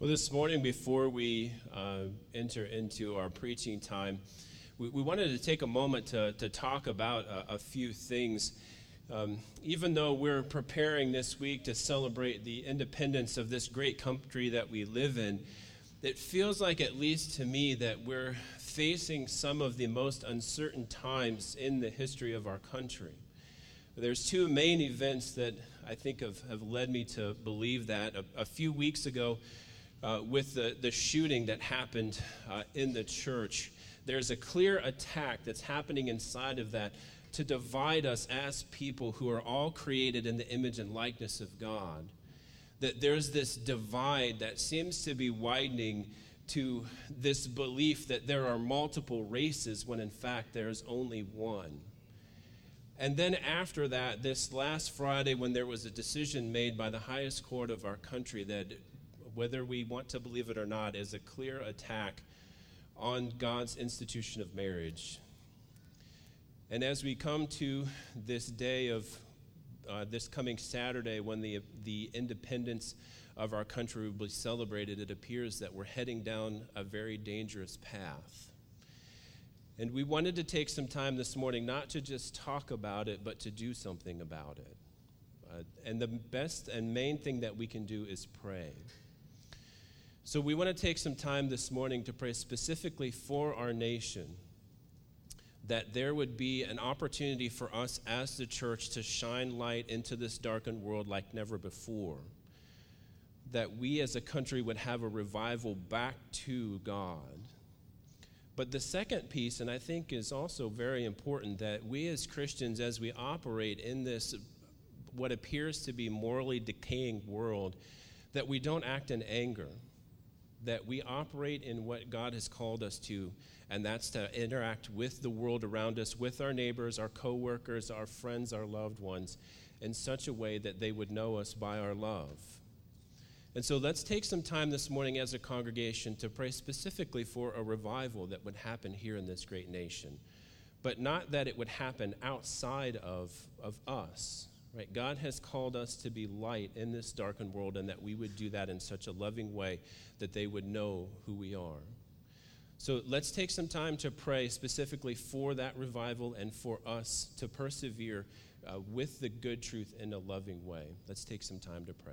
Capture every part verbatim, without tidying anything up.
Well, this morning, before we uh, enter into our preaching time, we, we wanted to take a moment to, to talk about a, a few things. Um, even though we're preparing this week to celebrate the independence of this great country that we live in, it feels like, at least to me, that we're facing some of the most uncertain times in the history of our country. There's two main events that I think have, have led me to believe that. A, a few weeks ago, uh, with the, the shooting that happened uh, in the church, there's a clear attack that's happening inside of that to divide us as people who are all created in the image and likeness of God. That there's this divide that seems to be widening to this belief that there are multiple races when in fact there's only one. And then after that, this last Friday, when there was a decision made by the highest court of our country that, whether we want to believe it or not, is a clear attack on God's institution of marriage. And as we come to this day of uh, this coming Saturday, when the the independence of our country will be celebrated, it appears that we're heading down a very dangerous path. And we wanted to take some time this morning not to just talk about it, but to do something about it. Uh, and the best and main thing that we can do is pray. So we want to take some time this morning to pray specifically for our nation, that there would be an opportunity for us as the church to shine light into this darkened world like never before, that we as a country would have a revival back to God. But the second piece, and I think is also very important, that we as Christians, as we operate in this what appears to be morally decaying world, that we don't act in anger, that we operate in what God has called us to, and that's to interact with the world around us, with our neighbors, our coworkers, our friends, our loved ones, in such a way that they would know us by our love. And so let's take some time this morning as a congregation to pray specifically for a revival that would happen here in this great nation, but not that it would happen outside of, of us. Right? God has called us to be light in this darkened world, and that we would do that in such a loving way that they would know who we are. So let's take some time to pray specifically for that revival and for us to persevere uh, with the good truth in a loving way. Let's take some time to pray.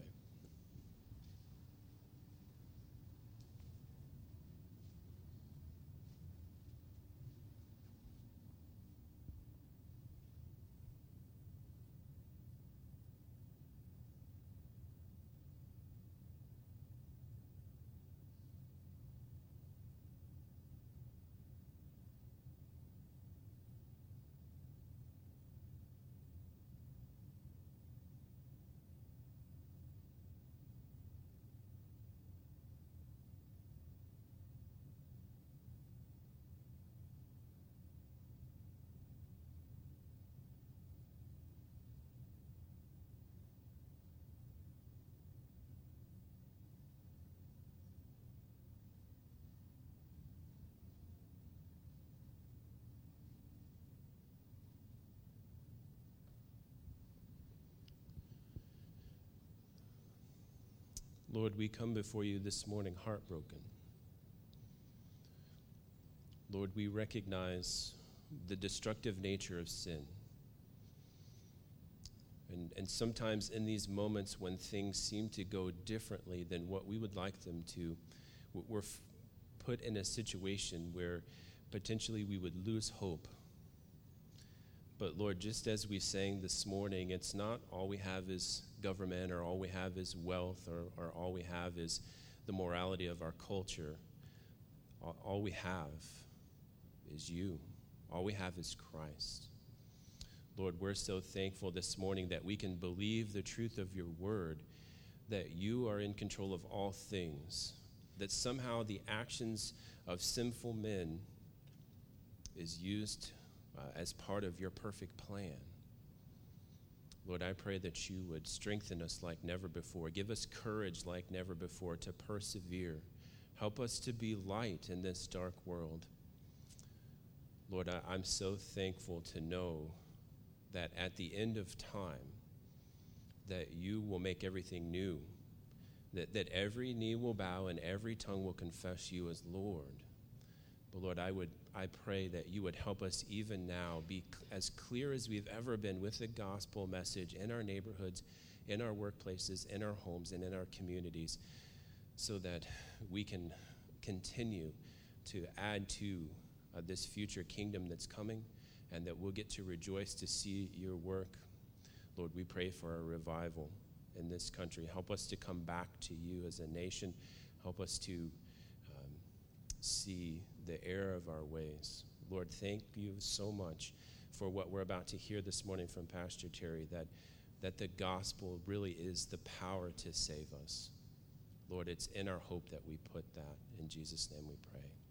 Lord, we come before you this morning heartbroken. Lord, we recognize the destructive nature of sin. And, and sometimes in these moments when things seem to go differently than what we would like them to, we're f- put in a situation where potentially we would lose hope. But Lord, just as we sang this morning, it's not all we have is government, or all we have is wealth, or, or all we have is the morality of our culture. All, all we have is you. All we have is Christ. Lord, we're so thankful this morning that we can believe the truth of your word, that you are in control of all things, that somehow the actions of sinful men is used Uh, as part of your perfect plan. Lord, I pray that you would strengthen us like never before. Give us courage like never before to persevere. Help us to be light in this dark world. Lord, I, I'm so thankful to know that at the end of time, that you will make everything new, that, that every knee will bow and every tongue will confess you as Lord. But Lord, I would I pray that you would help us even now be as clear as we've ever been with the gospel message in our neighborhoods, in our workplaces, in our homes, and in our communities, so that we can continue to add to uh, this future kingdom that's coming, and that we'll get to rejoice to see your work. Lord, we pray for a revival in this country. Help us to come back to you as a nation. Help us to um, see the error of our ways. Lord, thank you so much for what we're about to hear this morning from Pastor Terry, that, that the gospel really is the power to save us. Lord, it's in our hope that we put that. In Jesus' name we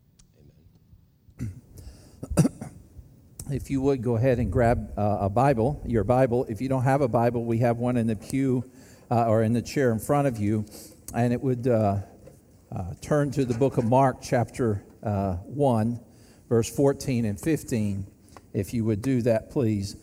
pray. Amen. If you would, go ahead and grab uh, a Bible, your Bible. If you don't have a Bible, we have one in the pew uh, or in the chair in front of you. And it would uh, uh, turn to the book of Mark, chapter uh, one, verse fourteen and fifteen. If you would do that, please.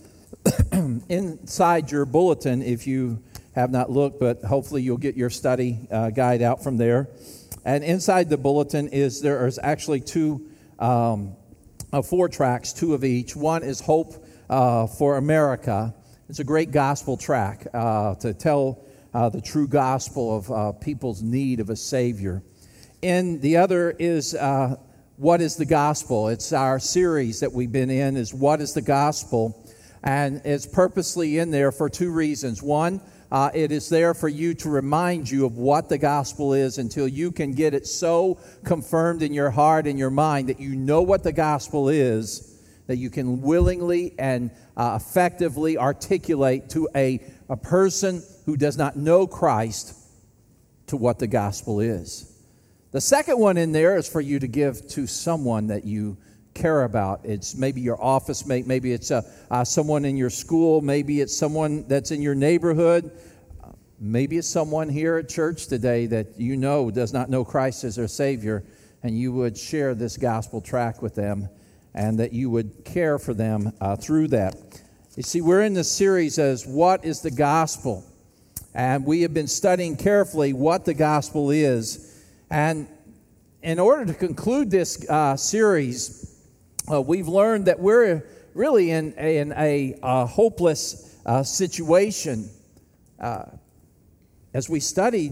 Inside your bulletin, if you have not looked, but hopefully you'll get your study uh, guide out from there. And inside the bulletin is there is actually two um, uh, four tracks, two of each. One is Hope uh, for America. It's a great gospel track uh, to tell uh, the true gospel of uh, people's need of a Savior. And the other is uh, What is the Gospel? It's our series that we've been in, is What is the Gospel? And it's purposely in there for two reasons. One, Uh, it is there for you to remind you of what the gospel is until you can get it so confirmed in your heart and your mind that you know what the gospel is, that you can willingly and uh, effectively articulate to a, a person who does not know Christ to what the gospel is. The second one in there is for you to give to someone that you care about. It's maybe your office mate, maybe it's uh, uh, someone in your school, maybe it's someone that's in your neighborhood, uh, maybe it's someone here at church today that you know does not know Christ as their Savior, and you would share this gospel tract with them, and that you would care for them uh, through that. You see, we're in this series as What is the Gospel? And we have been studying carefully what the gospel is. And in order to conclude this uh, series, Uh, we've learned that we're really in, in a uh, hopeless uh, situation. Uh, as we studied,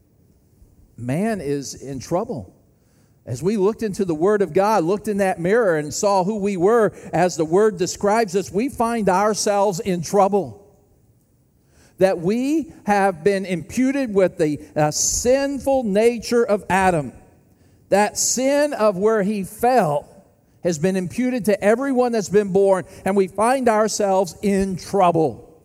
man is in trouble. As we looked into the Word of God, looked in that mirror and saw who we were as the Word describes us, we find ourselves in trouble. That we have been imputed with the uh, sinful nature of Adam. That sin of where he fell has been imputed to everyone that's been born, and we find ourselves in trouble.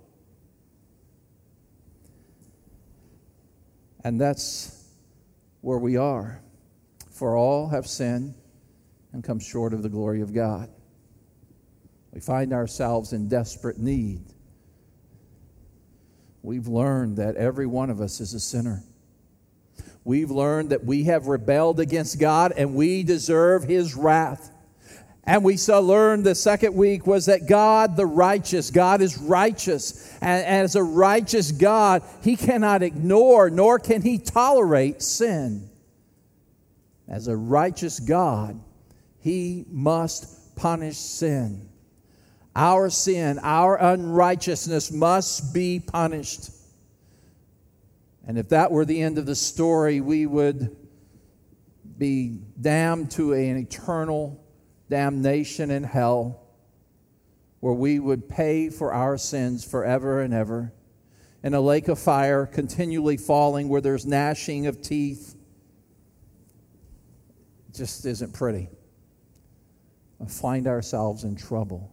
And that's where we are. For all have sinned and come short of the glory of God. We find ourselves in desperate need. We've learned that every one of us is a sinner. We've learned that we have rebelled against God and we deserve His wrath. And we saw learned the second week was that God, the righteous, God is righteous. And as a righteous God, He cannot ignore nor can He tolerate sin. As a righteous God, He must punish sin. Our sin, our unrighteousness must be punished. And if that were the end of the story, we would be damned to an eternal damnation in hell, where we would pay for our sins forever and ever, in a lake of fire continually falling, where there's gnashing of teeth. It just isn't pretty. We find ourselves in trouble.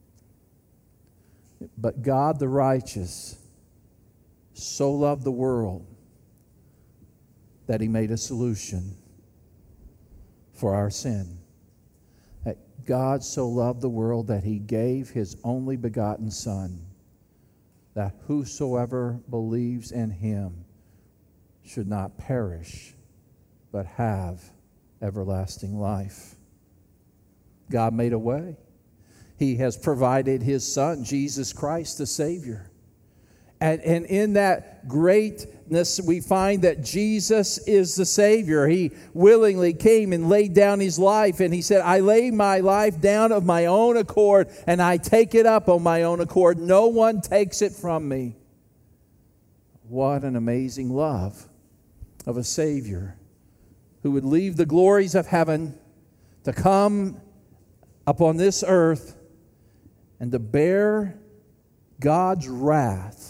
But God the righteous so loved the world that He made a solution for our sin. God so loved the world that He gave His only begotten Son, that whosoever believes in Him should not perish, but have everlasting life. God made a way. He has provided His Son, Jesus Christ, the Savior. And, and in that greatness, we find that Jesus is the Savior. He willingly came and laid down his life. And he said, I lay my life down of my own accord, and I take it up on my own accord. No one takes it from me. What an amazing love of a Savior who would leave the glories of heaven to come upon this earth and to bear God's wrath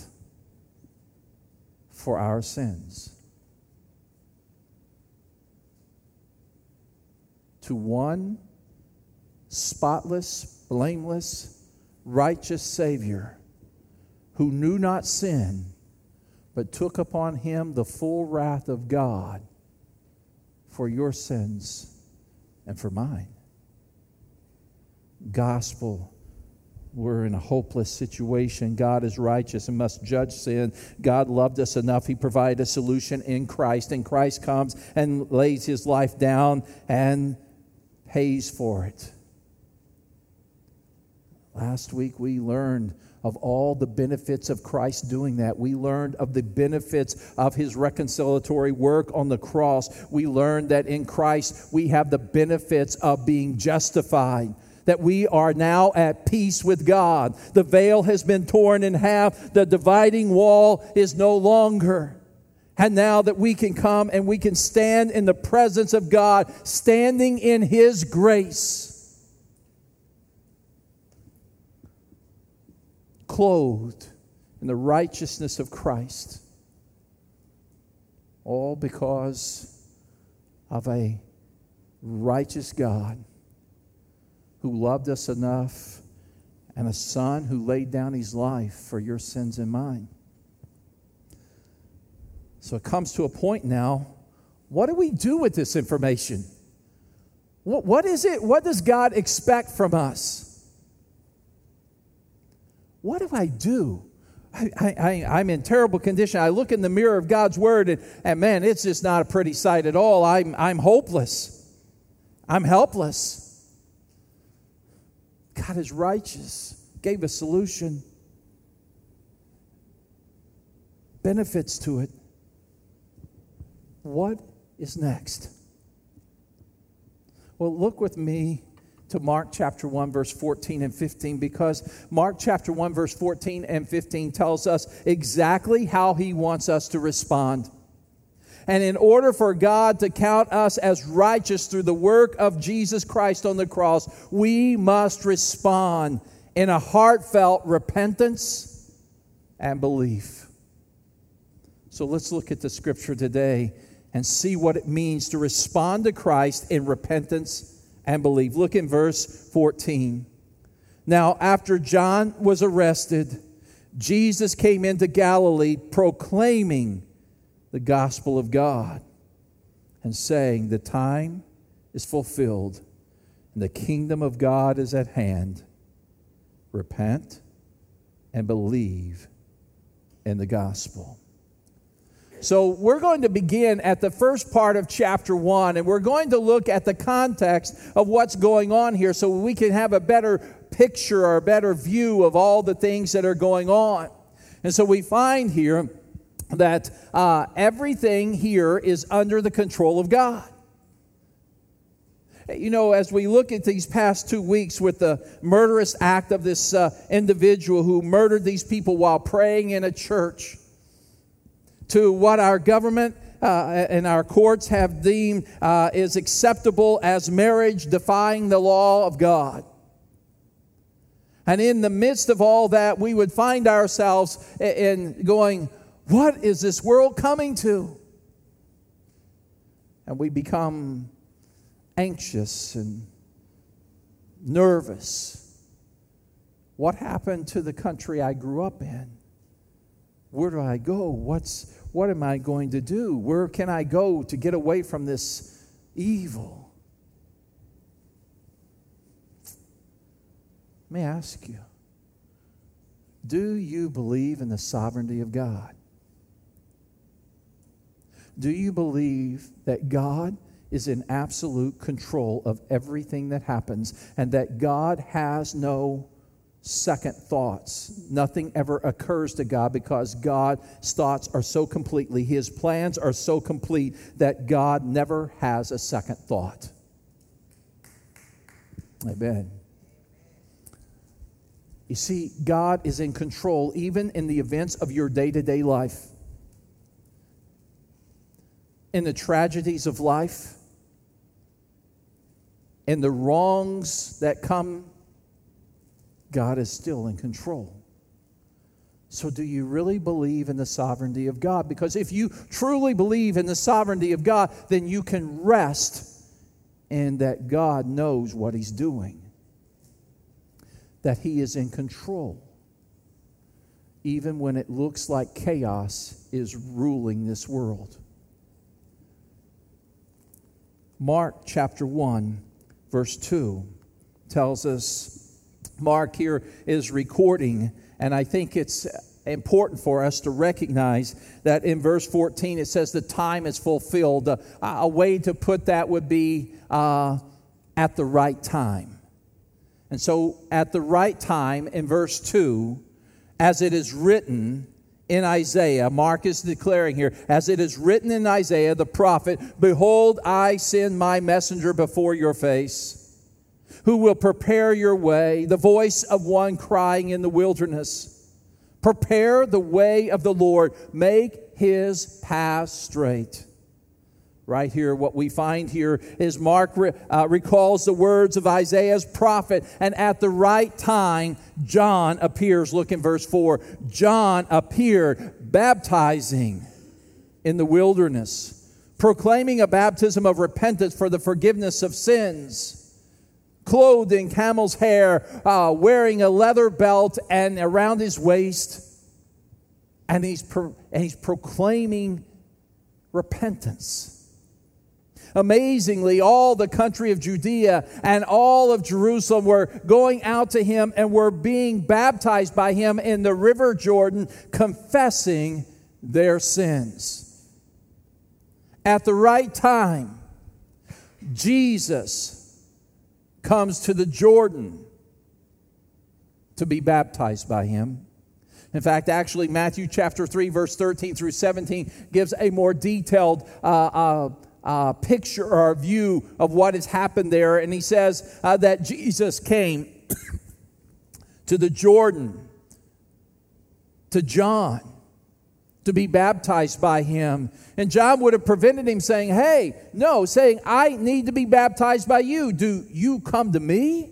for our sins. To one spotless, blameless, righteous Savior who knew not sin, but took upon him the full wrath of God for your sins and for mine. Gospel. We're in a hopeless situation. God is righteous and must judge sin. God loved us enough. He provided a solution in Christ. And Christ comes and lays his life down and pays for it. Last week we learned of all the benefits of Christ doing that. We learned of the benefits of his reconciliatory work on the cross. We learned that in Christ we have the benefits of being justified, that we are now at peace with God. The veil has been torn in half. The dividing wall is no longer. And now that we can come and we can stand in the presence of God, standing in his grace, clothed in the righteousness of Christ, all because of a righteous God who loved us enough, and a Son who laid down his life for your sins and mine. So it comes to a point now, what do we do with this information? What, what is it? What does God expect from us? What do I do? I, I, I'm in terrible condition. I look in the mirror of God's Word, and, and man, it's just not a pretty sight at all. I'm, I'm hopeless. I'm helpless. God is righteous, gave a solution, benefits to it. What is next? Well, look with me to Mark chapter one, verse fourteen and fifteen, because Mark chapter one, verse fourteen and fifteen tells us exactly how he wants us to respond. And in order for God to count us as righteous through the work of Jesus Christ on the cross, we must respond in a heartfelt repentance and belief. So let's look at the scripture today and see what it means to respond to Christ in repentance and belief. Look in verse fourteen. Now, after John was arrested, Jesus came into Galilee proclaiming the gospel of God and saying, the time is fulfilled and the kingdom of God is at hand. Repent and believe in the gospel. So we're going to begin at the first part of chapter one, and we're going to look at the context of what's going on here so we can have a better picture or a better view of all the things that are going on. And so we find here that uh, everything here is under the control of God. You know, as we look at these past two weeks with the murderous act of this uh, individual who murdered these people while praying in a church, to what our government uh, and our courts have deemed uh, is acceptable as marriage defying the law of God. And in the midst of all that, we would find ourselves in going, what is this world coming to? And we become anxious and nervous. What happened to the country I grew up in? Where do I go? What's what am I going to do? Where can I go to get away from this evil? Let me ask you, do you believe in the sovereignty of God? Do you believe that God is in absolute control of everything that happens and that God has no second thoughts. Nothing ever occurs to God because God's thoughts are so completely, His plans are so complete that God never has a second thought. Amen. You see, God is in control even in the events of your day-to-day life. In the tragedies of life, in the wrongs that come, God is still in control. So do you really believe in the sovereignty of God? Because if you truly believe in the sovereignty of God, then you can rest in that God knows what He's doing. That He is in control. Even when it looks like chaos is ruling this world. Mark chapter one, verse two tells us, Mark here is recording, and I think it's important for us to recognize that in verse fourteen it says the time is fulfilled. Uh, a way to put that would be uh, at the right time. And so at the right time in verse two, as it is written in Isaiah, Mark is declaring here, as it is written in Isaiah the prophet, behold, I send my messenger before your face, who will prepare your way, the voice of one crying in the wilderness. Prepare the way of the Lord, make His path straight. Right here, what we find here is Mark uh, recalls the words of Isaiah's prophet, and at the right time, John appears. Look in verse four. John appeared baptizing in the wilderness, proclaiming a baptism of repentance for the forgiveness of sins, clothed in camel's hair, uh, wearing a leather belt and around his waist, and he's pro- and he's proclaiming repentance. Amazingly, all the country of Judea and all of Jerusalem were going out to him and were being baptized by him in the river Jordan, confessing their sins. At the right time, Jesus comes to the Jordan to be baptized by him. In fact, actually, Matthew chapter three, verse thirteen through seventeen gives a more detailed uh, uh, uh, picture or view of what has happened there. And he says uh, that Jesus came to the Jordan, to John, to be baptized by him. And John would have prevented him saying, hey, no, saying, I need to be baptized by you. Do you come to me?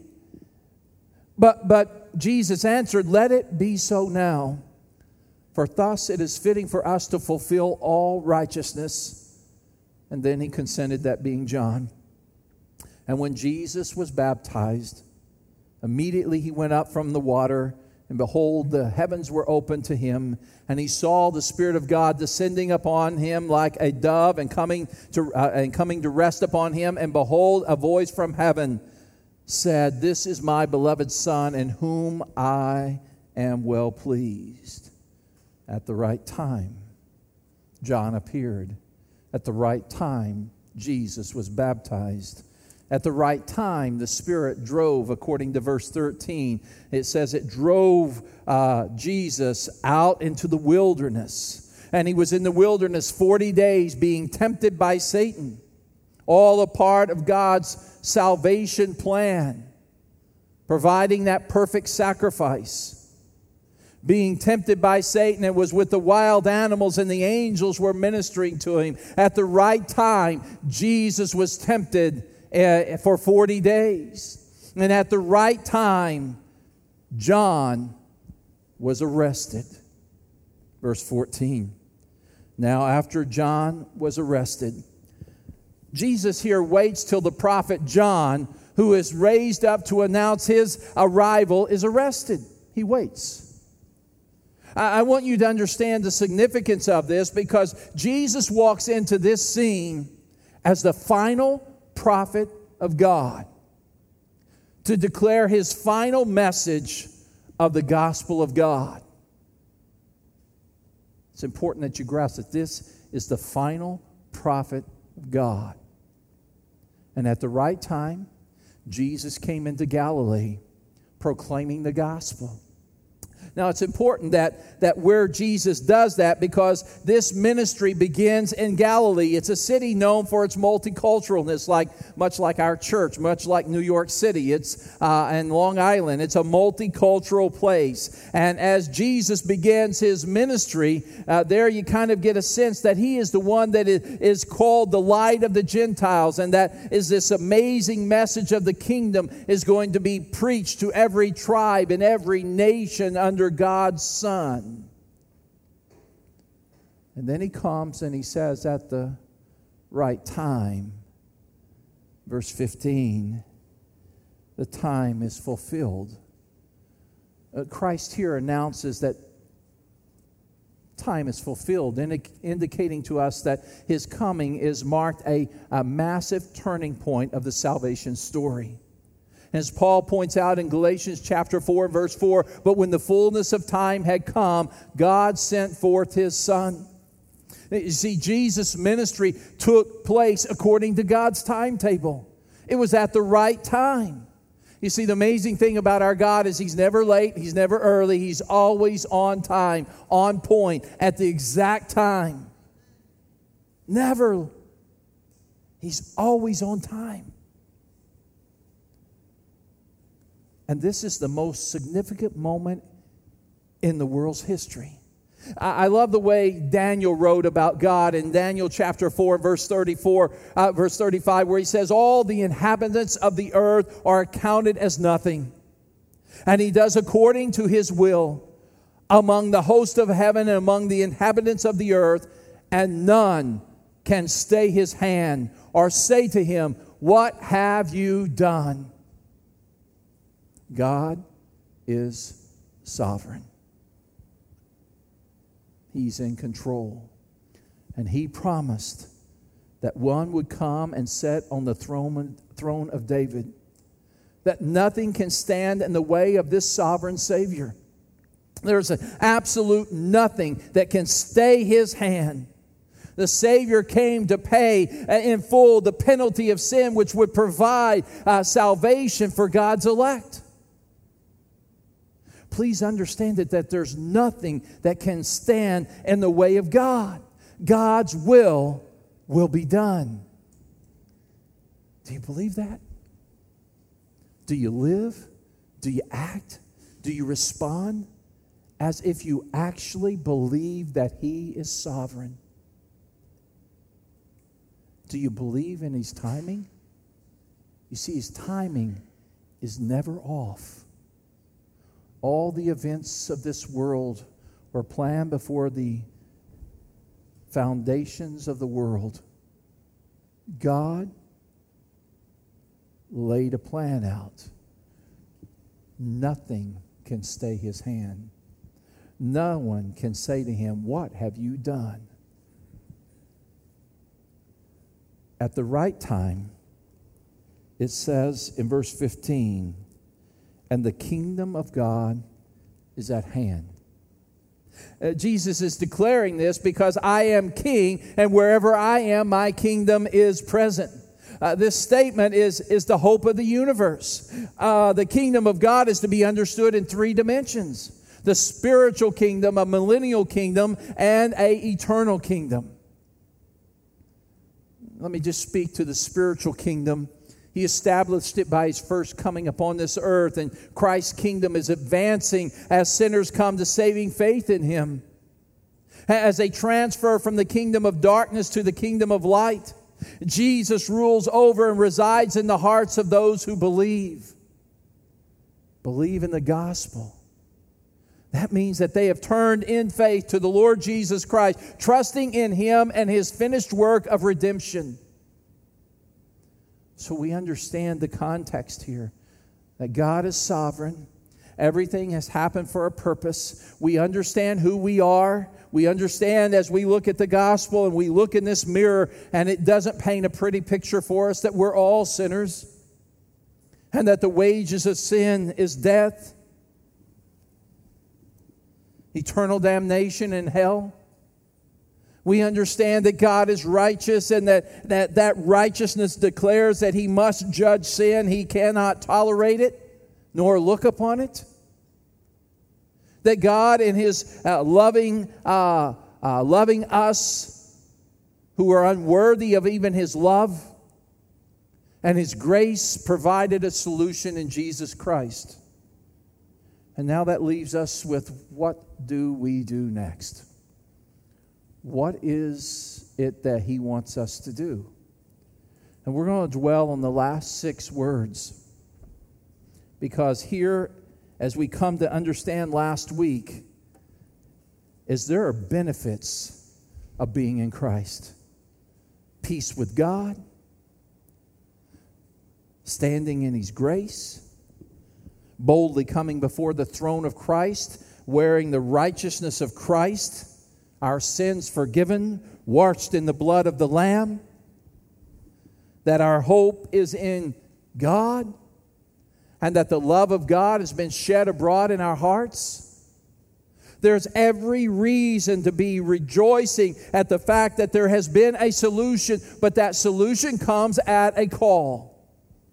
But, but Jesus answered, let it be so now. For thus it is fitting for us to fulfill all righteousness. And then he consented, that being John. And when Jesus was baptized, immediately he went up from the water, and behold, the heavens were opened to him, and he saw the Spirit of God descending upon him like a dove, and coming to uh, and coming to rest upon him. And behold, a voice from heaven said, this is my beloved Son, in whom I am well pleased. At the right time, John appeared. At the right time, Jesus was baptized. At the right time, the Spirit drove, according to verse thirteen. It says it drove uh, Jesus out into the wilderness. And he was in the wilderness forty days being tempted by Satan. All a part of God's salvation plan, providing that perfect sacrifice. Being tempted by Satan, it was with the wild animals, and the angels were ministering to him. At the right time, Jesus was tempted uh, for forty days. And at the right time, John was arrested. Verse fourteen. Now, after John was arrested, Jesus here waits till the prophet John, who is raised up to announce his arrival, is arrested. He waits. I want you to understand the significance of this, because Jesus walks into this scene as the final prophet of God to declare his final message of the gospel of God. It's important that you grasp that this is the final prophet of God. And at the right time, Jesus came into Galilee, proclaiming the gospel. Now, it's important that, that where Jesus does that, because this ministry begins in Galilee. It's a city known for its multiculturalness, like much like our church, much like New York City. It's uh, and Long Island. It's a multicultural place. And as Jesus begins his ministry, uh, there you kind of get a sense that he is the one that is called the light of the Gentiles, and that is this amazing message of the kingdom is going to be preached to every tribe and every nation under God's Son. And then he comes and he says, at the right time, verse fifteen, the time is fulfilled. Uh, Christ here announces that time is fulfilled, indi- indicating to us that his coming is marked a, a massive turning point of the salvation story. As Paul points out in Galatians chapter four, verse four, but when the fullness of time had come, God sent forth his Son. You see, Jesus' ministry took place according to God's timetable. It was at the right time. You see, the amazing thing about our God is he's never late, he's never early, he's always on time, on point, at the exact time. Never. He's always on time. And this is the most significant moment in the world's history. I love the way Daniel wrote about God in Daniel chapter four, verse thirty-four, uh, verse thirty-five, where he says, all the inhabitants of the earth are accounted as nothing, and he does according to his will among the host of heaven and among the inhabitants of the earth, and none can stay his hand or say to him, what have you done? God is sovereign. He's in control. And he promised that one would come and sit on the throne, throne of David. That nothing can stand in the way of this sovereign Savior. There's an absolute nothing that can stay his hand. The Savior came to pay in full the penalty of sin, which would provide uh, salvation for God's elect. Please understand it, that there's nothing that can stand in the way of God. God's will will be done. Do you believe that? Do you live? Do you act? Do you respond as if you actually believe that he is sovereign? Do you believe in his timing? You see, his timing is never off. All the events of this world were planned before the foundations of the world. God laid a plan out. Nothing can stay his hand. No one can say to him, what have you done? At the right time, it says in verse fifteen, and the kingdom of God is at hand. Uh, Jesus is declaring this because I am king, and wherever I am, my kingdom is present. Uh, this statement is, is the hope of the universe. Uh, the kingdom of God is to be understood in three dimensions. The spiritual kingdom, a millennial kingdom, and an eternal kingdom. Let me just speak to the spiritual kingdom. He established it by his first coming upon this earth, and Christ's kingdom is advancing as sinners come to saving faith in him. As they transfer from the kingdom of darkness to the kingdom of light, Jesus rules over and resides in the hearts of those who believe. Believe in the gospel. That means that they have turned in faith to the Lord Jesus Christ, trusting in him and his finished work of redemption. So we understand the context here, that God is sovereign. Everything has happened for a purpose. We understand who we are. We understand as we look at the gospel and we look in this mirror, and it doesn't paint a pretty picture for us, that we're all sinners and that the wages of sin is death, eternal damnation in hell. We understand that God is righteous, and that, that that righteousness declares that he must judge sin. He cannot tolerate it. nor look upon it? That God in His uh, loving, uh, uh, loving us who are unworthy of even His love and His grace provided a solution in Jesus Christ. And now that leaves us with, what do we do next? What is it that He wants us to do? And we're going to dwell on the last six words, because here, as we come to understand last week, is there are benefits of being in Christ. Peace with God, standing in His grace, boldly coming before the throne of Christ, wearing the righteousness of Christ, our sins forgiven, washed in the blood of the Lamb, that our hope is in God, and that the love of God has been shed abroad in our hearts. There's every reason to be rejoicing at the fact that there has been a solution, but that solution comes at a call.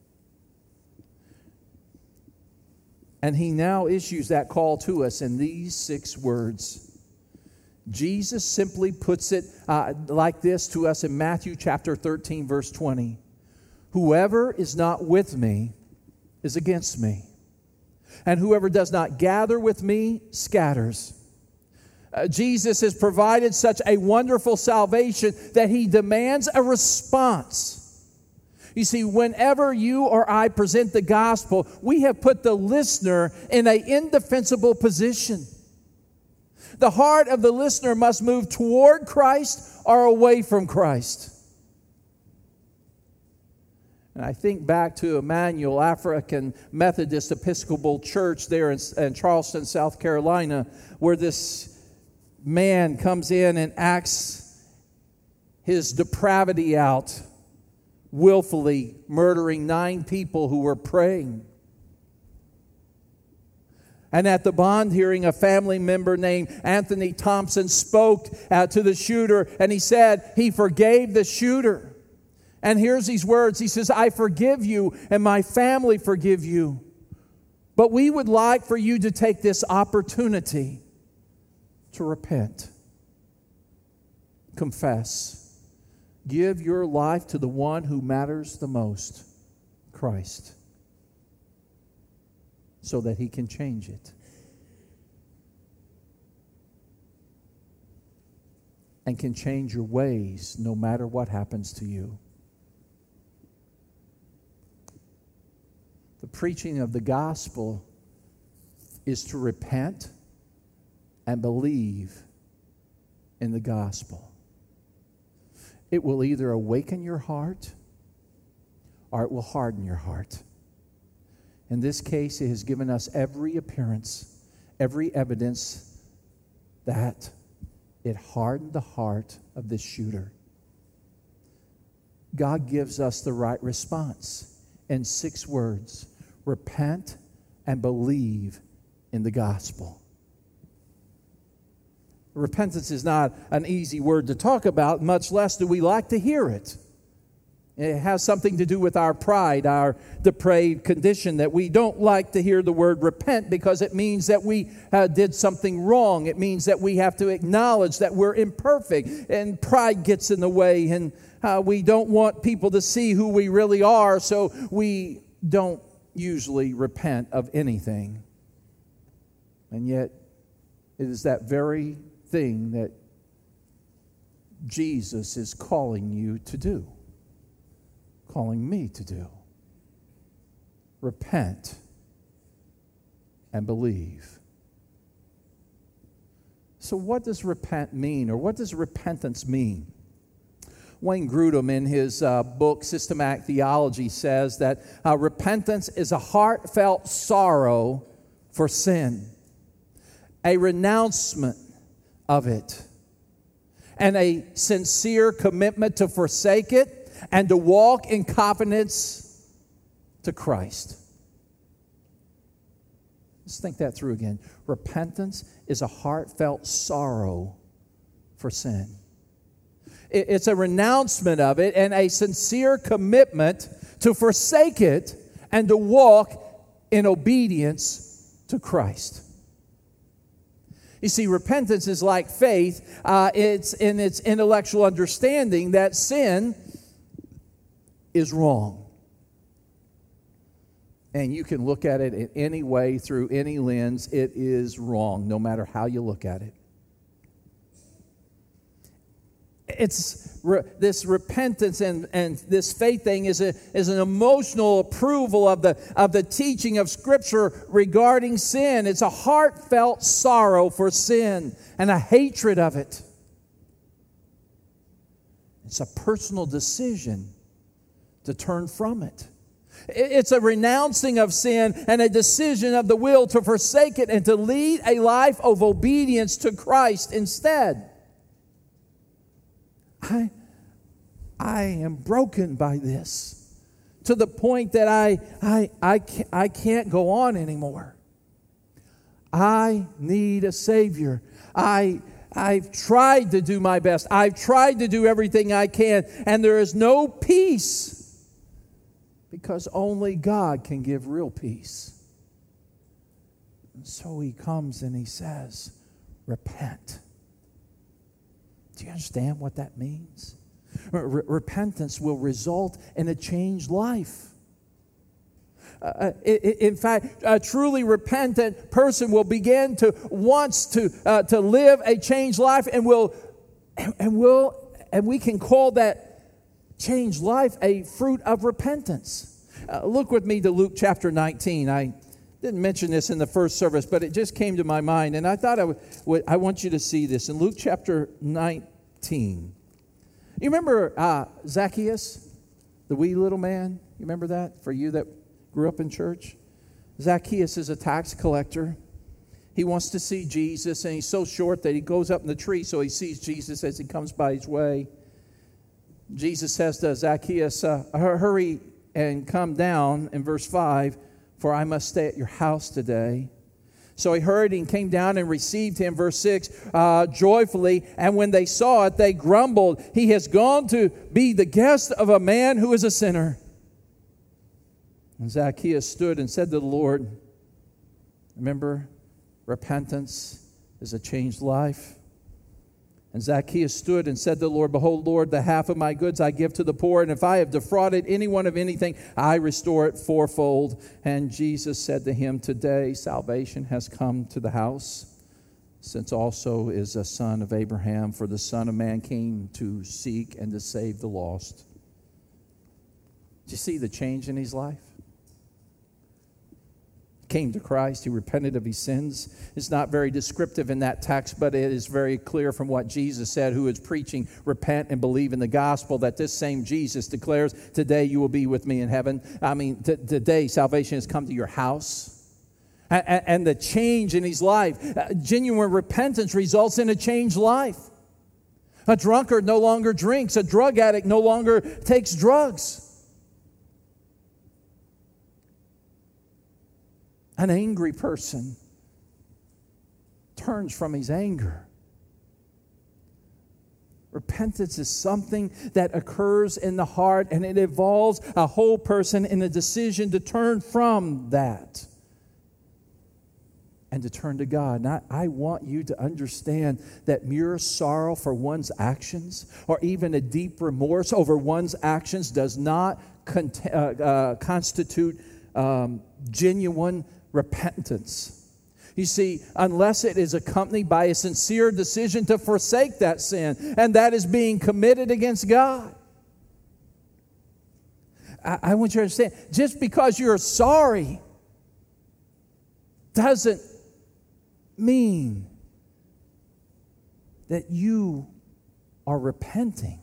And He now issues that call to us in these six words. Jesus simply puts it uh, like this to us in Matthew chapter thirteen, verse twenty. Whoever is not with me is against me, and whoever does not gather with me scatters. Uh, Jesus has provided such a wonderful salvation that He demands a response. You see, whenever you or I present the gospel, we have put the listener in an indefensible position. The heart of the listener must move toward Christ or away from Christ. And I think back to Emmanuel African Methodist Episcopal Church there in, in Charleston, South Carolina, where this man comes in and acts his depravity out, willfully murdering nine people who were praying. And at the bond hearing, a family member named Anthony Thompson spoke uh, to the shooter, and he said he forgave the shooter. And here's these words. He says, I forgive you, and my family forgive you. But we would like for you to take this opportunity to repent, confess, give your life to the one who matters the most, Christ, so that He can change it. And can change your ways no matter what happens to you. The preaching of the gospel is to repent and believe in the gospel. It will either awaken your heart or it will harden your heart. In this case, it has given us every appearance, every evidence that it hardened the heart of this shooter. God gives us the right response in six words: repent and believe in the gospel. Repentance is not an easy word to talk about, much less do we like to hear it. It has something to do with our pride, our depraved condition, that we don't like to hear the word repent because it means that we uh, did something wrong. It means that we have to acknowledge that we're imperfect, and pride gets in the way, and uh, we don't want people to see who we really are, so we don't usually repent of anything. And yet, it is that very thing that Jesus is calling you to do. Calling me to do. Repent and believe. So what does repent mean, or what does repentance mean? Wayne Grudem, in his uh, book Systematic Theology, says that uh, repentance is a heartfelt sorrow for sin, a renouncement of it, and a sincere commitment to forsake it and to walk in confidence to Christ. Let's think that through again. Repentance is a heartfelt sorrow for sin. It's a renouncement of it and a sincere commitment to forsake it and to walk in obedience to Christ. You see, repentance is like faith. Uh, it's in its intellectual understanding that sin is wrong. And you can look at it in any way, through any lens. It is wrong, no matter how you look at it. It's re, this repentance and, and this faith thing is, a, is an emotional approval of the, of the teaching of Scripture regarding sin. It's a heartfelt sorrow for sin and a hatred of it. It's a personal decision to turn from it. It's a renouncing of sin and a decision of the will to forsake it and to lead a life of obedience to Christ instead. I, I am broken by this to the point that I, I, I, can't, I can't go on anymore. I need a Savior. I, I've tried to do my best. I've tried to do everything I can, and there is no peace because only God can give real peace. And so He comes and He says, repent. Do you understand what that means? R- repentance will result in a changed life. Uh, in fact, a truly repentant person will begin to wants to uh, to live a changed life, and will and will and we can call that changed life a fruit of repentance. Uh, look with me to Luke chapter nineteen. I didn't mention this in the first service, but it just came to my mind, and I thought I would, would I want you to see this in Luke chapter nineteen. You remember uh, Zacchaeus, the wee little man? You remember that? For you that grew up in church, Zacchaeus is a tax collector. He wants to see Jesus, and he's so short that he goes up in the tree so he sees Jesus as he comes by his way. Jesus says to Zacchaeus, uh, hurry and come down, in verse five, for I must stay at your house today. So he hurried and came down and received him, verse six, uh, joyfully. And when they saw it, they grumbled, he has gone to be the guest of a man who is a sinner. And Zacchaeus stood and said to the Lord, remember, repentance is a changed life. And Zacchaeus stood and said to the Lord, behold, Lord, the half of my goods I give to the poor, and if I have defrauded anyone of anything, I restore it fourfold. And Jesus said to him, today salvation has come to the house, since also is a son of Abraham, for the Son of Man came to seek and to save the lost. Do you see the change in his life? Came to Christ, he repented of his sins. It's not very descriptive in that text, but it is very clear from what Jesus said, who is preaching, repent and believe in the gospel, that this same Jesus declares, today you will be with me in heaven. I mean, t- today salvation has come to your house. And, and the change in his life, uh, genuine repentance results in a changed life. A drunkard no longer drinks. A drug addict no longer takes drugs. An angry person turns from his anger. Repentance is something that occurs in the heart, and it involves a whole person in a decision to turn from that and to turn to God. And I, I want you to understand that mere sorrow for one's actions, or even a deep remorse over one's actions, does not con- uh, uh, constitute um, genuine repentance. You see, unless it is accompanied by a sincere decision to forsake that sin, and that is being committed against God. I, I want you to understand, just because you're sorry doesn't mean that you are repenting.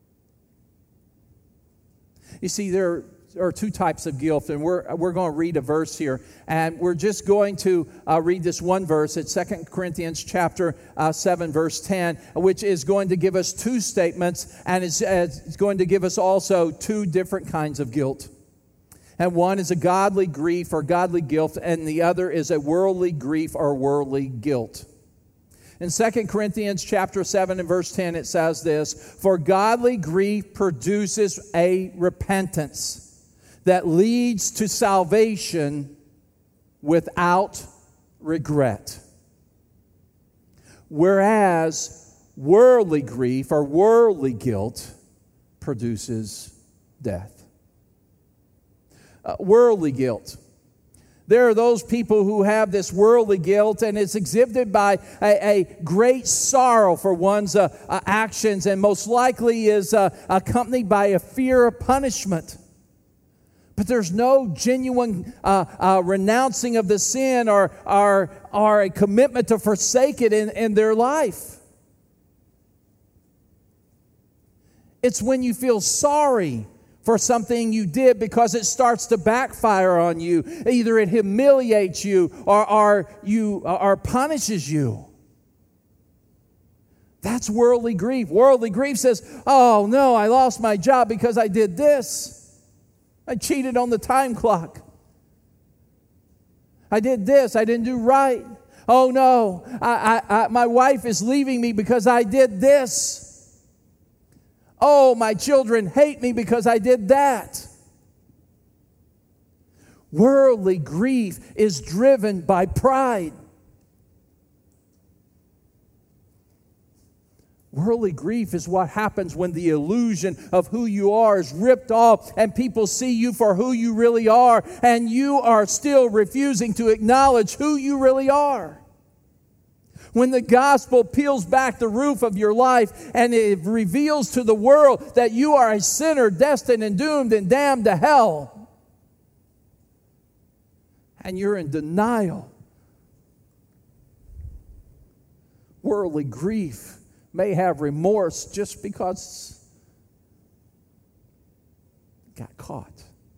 You see, there are two types of guilt, and we're we're going to read a verse here, and we're just going to uh, read this one verse. It's Second Corinthians chapter uh, seven, verse ten, which is going to give us two statements, and it's, uh, it's going to give us also two different kinds of guilt. And one is a godly grief or godly guilt, and the other is a worldly grief or worldly guilt. In Second Corinthians chapter seven and verse ten, it says this, for godly grief produces a repentance that leads to salvation without regret. Whereas worldly grief or worldly guilt produces death. Uh, worldly guilt. There are those people who have this worldly guilt, and it's exhibited by a, a great sorrow for one's uh, uh, actions, and most likely is uh, accompanied by a fear of punishment. But there's no genuine uh, uh, renouncing of the sin or, or, or a commitment to forsake it in, in their life. It's when you feel sorry for something you did because it starts to backfire on you. Either it humiliates you or, or, you, or punishes you. That's worldly grief. Worldly grief says, oh no, I lost my job because I did this. I cheated on the time clock. I did this. I didn't do right. Oh no, I, I, I, my wife is leaving me because I did this. Oh, my children hate me because I did that. Worldly grief is driven by pride. Worldly grief is what happens when the illusion of who you are is ripped off and people see you for who you really are, and you are still refusing to acknowledge who you really are. When the gospel peels back the roof of your life and it reveals to the world that you are a sinner destined and doomed and damned to hell, and you're in denial. Worldly grief may have remorse just because it got caught.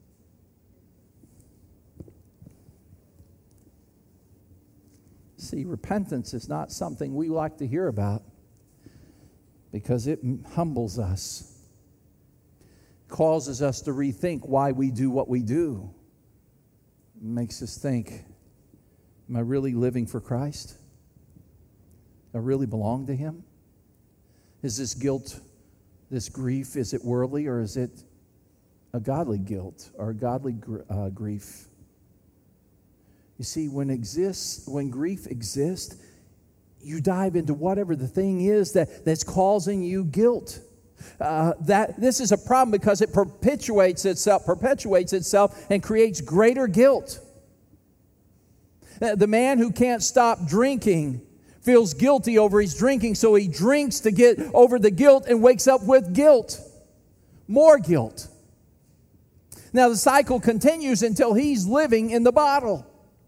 See, repentance is not something we like to hear about because it humbles us, causes us to rethink why we do what we do, makes us think, am I really living for Christ? Do I really belong to Him? Is this guilt, this grief, is it worldly or is it a godly guilt or a godly gr- uh, grief? You see, when exists, when grief exists, you dive into whatever the thing is that, that's causing you guilt. Uh, that this is a problem because it perpetuates itself, perpetuates itself, and creates greater guilt. Uh, the man who can't stop drinking feels guilty over his drinking, so he drinks to get over the guilt and wakes up with guilt, more guilt. Now the cycle continues until he's living in the bottle.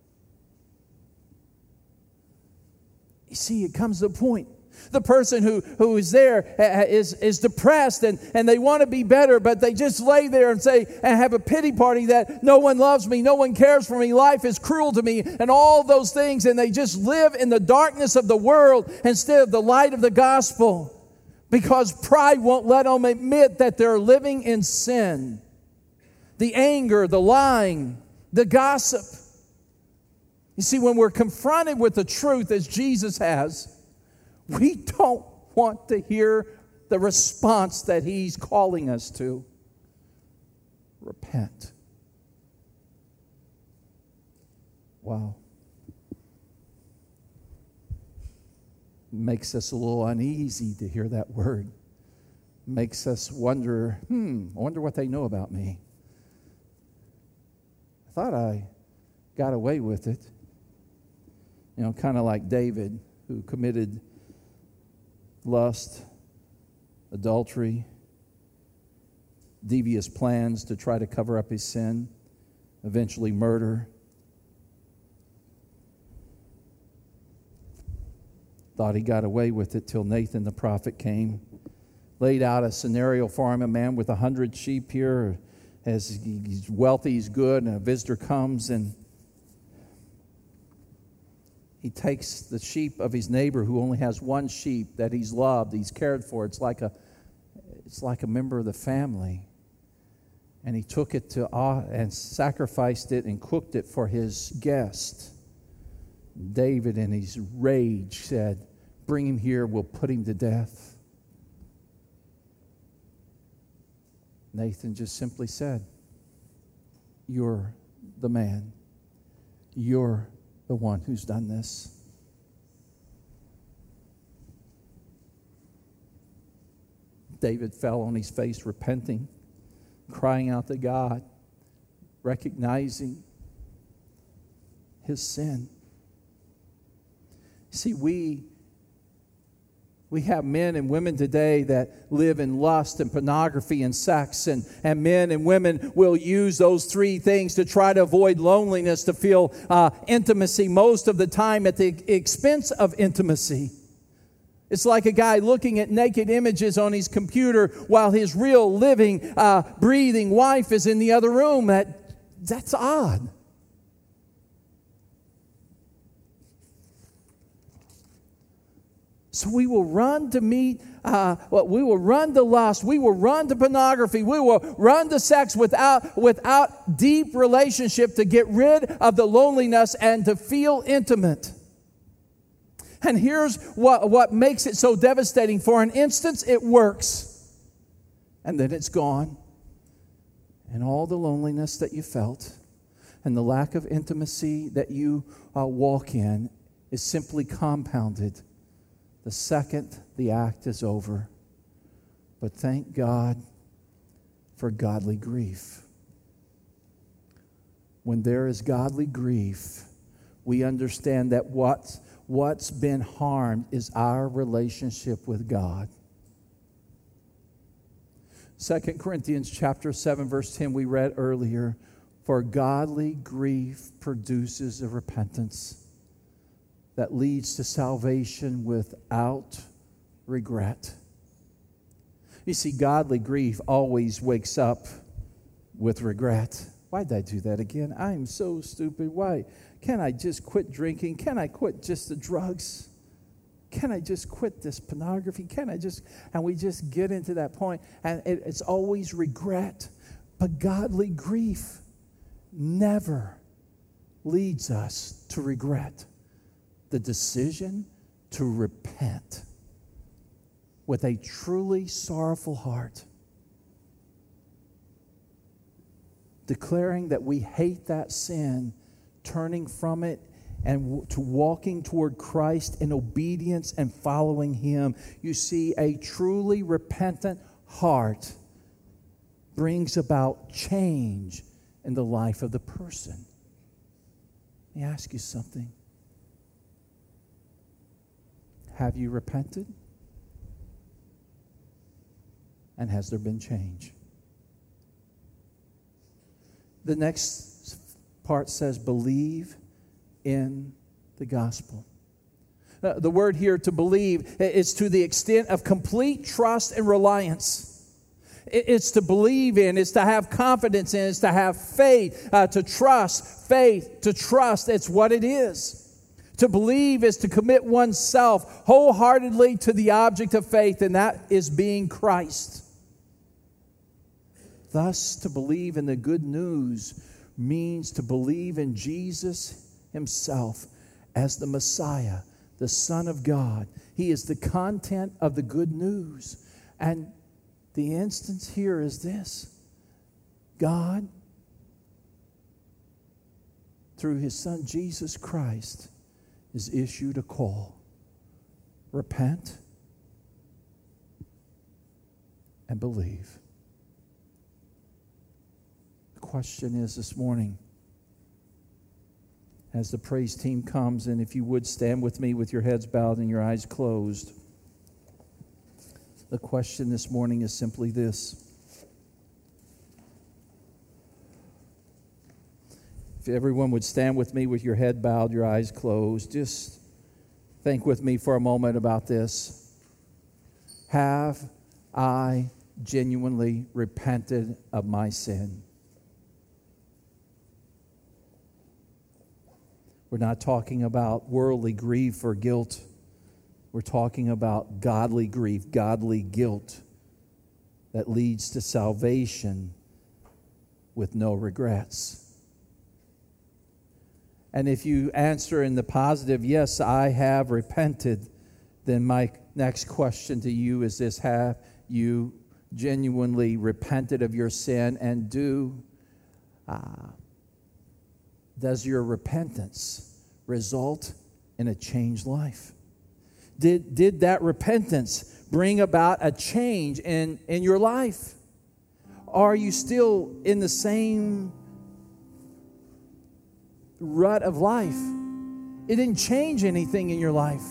You see, it comes to a point. The person who, who is there is, is depressed and, and they want to be better, but they just lay there and say, and have a pity party that no one loves me, no one cares for me, life is cruel to me, and all those things, and they just live in the darkness of the world instead of the light of the gospel because pride won't let them admit that they're living in sin. The anger, the lying, the gossip. You see, when we're confronted with the truth as Jesus has, we don't want to hear the response that He's calling us to. Repent. Wow. Makes us a little uneasy to hear that word. Makes us wonder, hmm, I wonder what they know about me. I thought I got away with it. You know, kind of like David, who committed lust, adultery, devious plans to try to cover up his sin, eventually murder. Thought he got away with it till Nathan the prophet came, laid out a scenario for him, a man with a hundred sheep here, as he's wealthy, he's good, and a visitor comes and he takes the sheep of his neighbor who only has one sheep that he's loved, he's cared for. It's like a, it's like a member of the family. And he took it to uh, and sacrificed it and cooked it for his guest. David, in his rage, said, "Bring him here, we'll put him to death." Nathan just simply said, "You're the man. you're the one who's done this. David fell on his face repenting, crying out to God, recognizing his sin. See, we we have men and women today that live in lust and pornography and sex, and, and men and women will use those three things to try to avoid loneliness, to feel uh, intimacy most of the time at the expense of intimacy. It's like a guy looking at naked images on his computer while his real living, uh, breathing wife is in the other room. That, that's odd. So we will run to meet, uh, well, we will run to lust, we will run to pornography, we will run to sex without, without deep relationship to get rid of the loneliness and to feel intimate. And here's what, what makes it so devastating. For an instant, it works, and then it's gone. And all the loneliness that you felt and the lack of intimacy that you uh, walk in is simply compounded the second the act is over. But thank God for godly grief. When there is godly grief, we understand that what's, what's been harmed is our relationship with God. Second Corinthians chapter seven, verse ten, we read earlier, for godly grief produces a repentance that leads to salvation without regret. You see, godly grief always wakes up with regret. Why did I do that again? I am so stupid. Why? Can I just quit drinking? Can I quit just the drugs? Can I just quit this pornography? Can I just... And we just get into that point, and it, it's always regret. But godly grief never leads us to regret. The decision to repent with a truly sorrowful heart, declaring that we hate that sin, turning from it, and w- to walking toward Christ in obedience and following Him. You see, a truly repentant heart brings about change in the life of the person. Let me ask you something. Have you repented? And has there been change? The next part says, believe in the gospel. Uh, the word here, to believe, is to the extent of complete trust and reliance. It, it's to believe in, it's to have confidence in, it's to have faith, uh, to trust, faith, to trust. It's what it is. To believe is to commit oneself wholeheartedly to the object of faith, and that is being Christ. Thus, to believe in the good news means to believe in Jesus Himself as the Messiah, the Son of God. He is the content of the good news. And the instance here is this: God, through His Son Jesus Christ, is issued a call. Repent and believe. The question is this morning, as the praise team comes, and if you would stand with me with your heads bowed and your eyes closed. The question this morning is simply this. If everyone would stand with me with your head bowed, your eyes closed, just think with me for a moment about this. Have I genuinely repented of my sin? We're not talking about worldly grief or guilt. We're talking about godly grief, godly guilt that leads to salvation with no regrets. And if you answer in the positive, yes, I have repented, then my next question to you is this: have you genuinely repented of your sin, and do uh, does your repentance result in a changed life? Did, did that repentance bring about a change in, in your life? Are you still in the same rut of life? It didn't change anything in your life.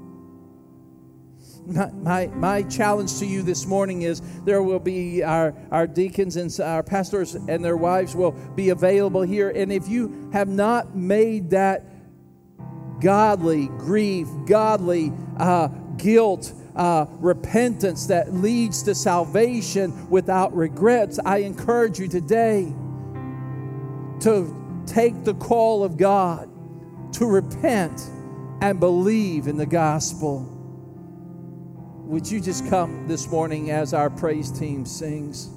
My, my, my challenge to you this morning is there will be our, our deacons and our pastors and their wives will be available here. And if you have not made that godly grief, godly uh, guilt, uh, repentance that leads to salvation without regrets, I encourage you today to take the call of God to repent and believe in the gospel. Would you just come this morning as our praise team sings?